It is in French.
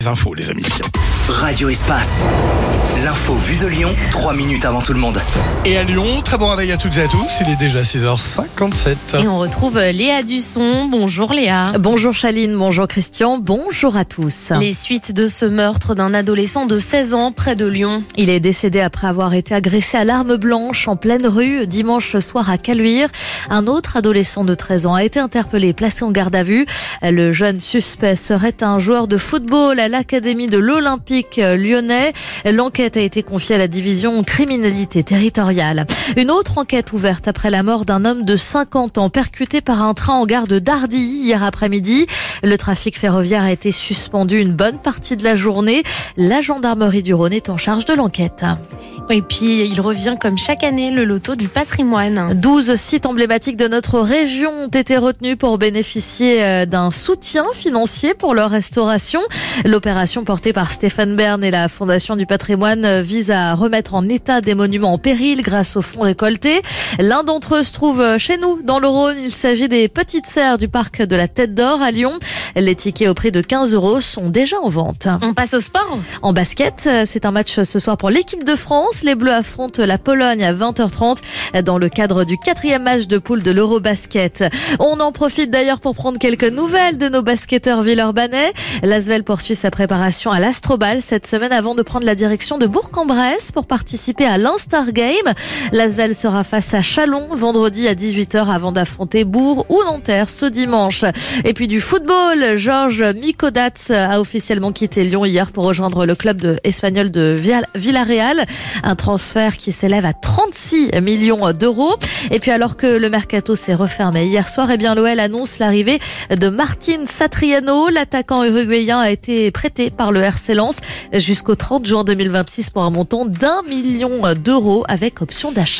infos, les amis. Radio Espace. L'info vue de Lyon, 3 minutes avant tout le monde. Et à Lyon, très bon réveil à toutes et à tous. Il est déjà 6h57. Et on retrouve Léa Dusson. Bonjour Léa. Bonjour Chaline, bonjour Christian, bonjour à tous. Les suites de ce meurtre d'un adolescent de 16 ans près de Lyon. Il est décédé après avoir été agressé à l'arme blanche en pleine rue dimanche soir à Caluire. Un autre adolescent de 13 ans a été interpellé, placé en garde à vue. Le jeune suspect serait un joueur de football à l'académie de l'Olympique lyonnais. L'enquête a été confiée à la division criminalité territoriale. Une autre enquête ouverte après la mort d'un homme de 50 ans percuté par un train en gare de Dardy hier après-midi. Le trafic ferroviaire a été suspendu une bonne partie de la journée. La gendarmerie du Rhône est en charge de l'enquête. Et puis, il revient comme chaque année le loto du patrimoine. 12 sites emblématiques de notre région ont été retenus pour bénéficier d'un soutien financier pour leur restauration. L'opération portée par Stéphane Bern et la Fondation du patrimoine vise à remettre en état des monuments en péril grâce aux fonds récoltés. L'un d'entre eux se trouve chez nous, dans le Rhône. Il s'agit des petites serres du parc de la Tête d'Or à Lyon. Les tickets au prix de 15 € sont déjà en vente. On passe au sport. En basket, c'est un match ce soir pour l'équipe de France. Les Bleus affrontent la Pologne à 20h30 dans le cadre du 4e match de poule de l'Eurobasket. On en profite d'ailleurs pour prendre quelques nouvelles de nos basketteurs villeurbanais. L'Asvel poursuit sa préparation à l'Astrobal cette semaine avant de prendre la direction de Bourg-en-Bresse pour participer à l'Instar Game. L'Asvel sera face à Châlons vendredi à 18h avant d'affronter Bourg ou Nanterre ce dimanche. Et puis du football, Georges Mikodats a officiellement quitté Lyon hier pour rejoindre le club espagnol de Villarreal. Un transfert qui s'élève à 36 millions d'euros. Et puis alors que le mercato s'est refermé hier soir, l'OL annonce l'arrivée de Martín Satriano. L'attaquant uruguayen a été prêté par le RC Lens jusqu'au 30 juin 2026 pour un montant d'1 million d'euros avec option d'achat.